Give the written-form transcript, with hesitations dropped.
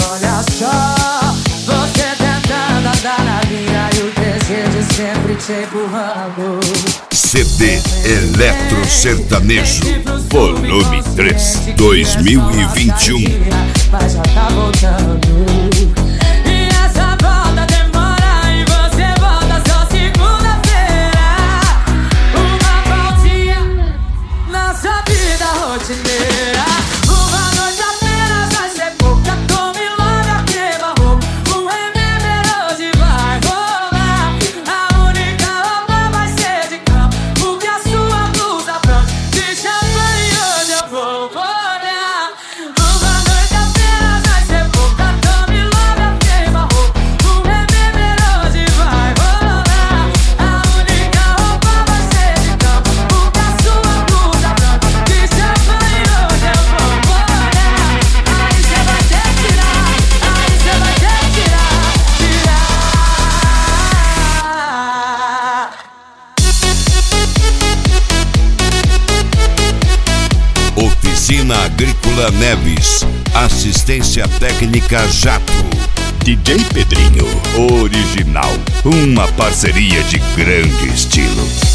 olha só, você tentando andar na linha e o desejo sempre te empurrando. CD Eletro Sertanejo, volume 3, 2021. Mas já tá voltando. E essa volta demora e você volta só segunda-feira. Uma voltinha na sua vida rotineira. Uma noite apenas vai ser pouca. Tome logo a queima-roupa. Um remember hoje vai rolar. A única roupa vai ser de cama, porque a sua blusa branca de champanhe hoje eu vou molhar. Uma noite apenas vai ser pouca. Tome logo a queima-roupa. Um remember hoje vai rolar. A única roupa vai ser de cama, porque a sua blusa branca de champanhe hoje eu vou molhar. Aí cê vai ter que tirar, aí cê vai ter que tirar. Oficina Agrícola Neves, assistência técnica Jato. DJ Pedrinho, original, uma parceria de grande estilo.